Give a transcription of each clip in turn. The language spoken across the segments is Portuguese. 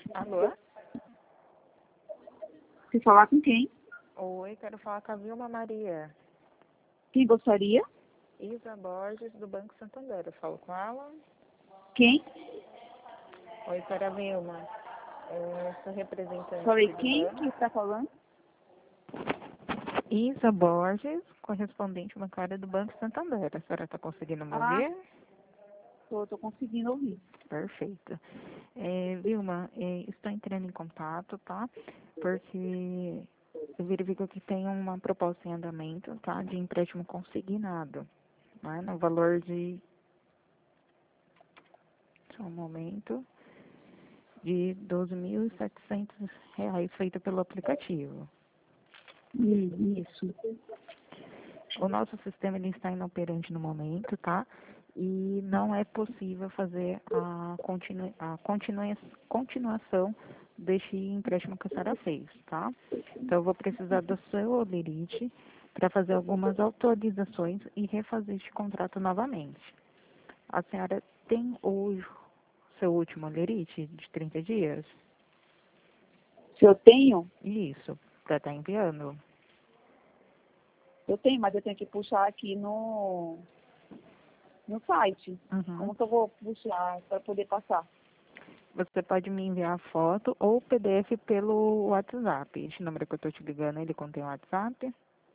Alô? Se falar com quem? Oi, quero falar com a Vilma Maria. Quem gostaria? Isa Borges, do Banco Santander. Eu falo com ela? Quem? Oi, para Vilma. Eu sou representante Falei, do quem banco. que está falando? Isa Borges, correspondente bancária do Banco Santander. A senhora está conseguindo me Ah, ouvir? tô conseguindo ouvir. Perfeito. Vilma, estou entrando em contato, tá? Porque eu verifico que tem uma proposta em andamento, tá? De empréstimo consignado, né? No valor de, só um momento, de R$ 12.700 feita pelo aplicativo. Isso. O nosso sistema ele está inoperante no momento, tá? E não é possível fazer a continuação deste empréstimo que a senhora fez, tá? Então, eu vou precisar do seu olerite para fazer algumas autorizações e refazer este contrato novamente. A senhora tem o seu último olerite de 30 dias? Se eu tenho? Isso, para estar enviando. Eu tenho, mas eu tenho que puxar aqui no site. Uhum. Como que eu vou puxar para poder passar? Você pode me enviar a foto ou o PDF pelo WhatsApp. Esse número que eu estou te ligando, ele contém o WhatsApp?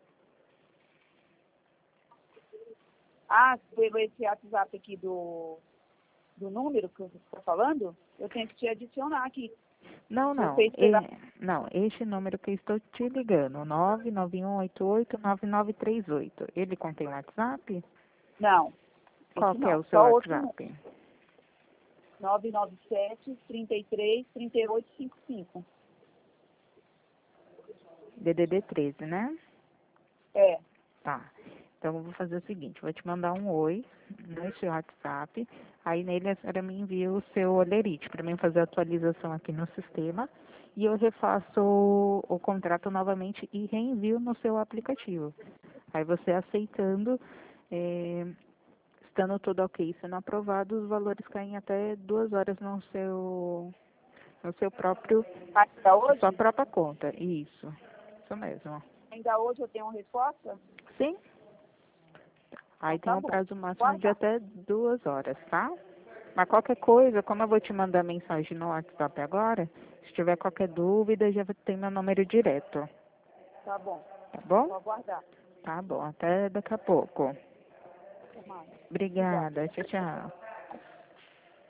Ah, pelo esse WhatsApp aqui do número que você está falando, eu tenho que te adicionar aqui. Não, Se não. você esperar. Não, este número que eu estou te ligando, 991889938. Ele contém o WhatsApp? Não, Qual esse que é não. o seu Só outro número. WhatsApp? 997 33 38 55. DDD 13, né? É, Tá. Então, eu vou fazer o seguinte, vou te mandar um oi nesse WhatsApp, aí nele a senhora me envia o seu olerite para mim fazer a atualização aqui no sistema e eu refaço o contrato novamente e reenvio no seu aplicativo. Aí você aceitando, estando tudo ok, sendo aprovado, os valores caem até 2 horas no seu próprio, ainda na sua hoje? própria conta. Isso mesmo. Ainda hoje eu tenho uma resposta? Sim? Aí Então tem tá um bom. prazo máximo de Guardar. até 2 horas, tá? Mas qualquer coisa, como eu vou te mandar mensagem no WhatsApp agora, se tiver qualquer dúvida, já tem meu número direto, Tá bom. tá bom? Vou aguardar. Tá bom, até daqui a pouco. Até mais. Obrigada. Obrigada, tchau, tchau.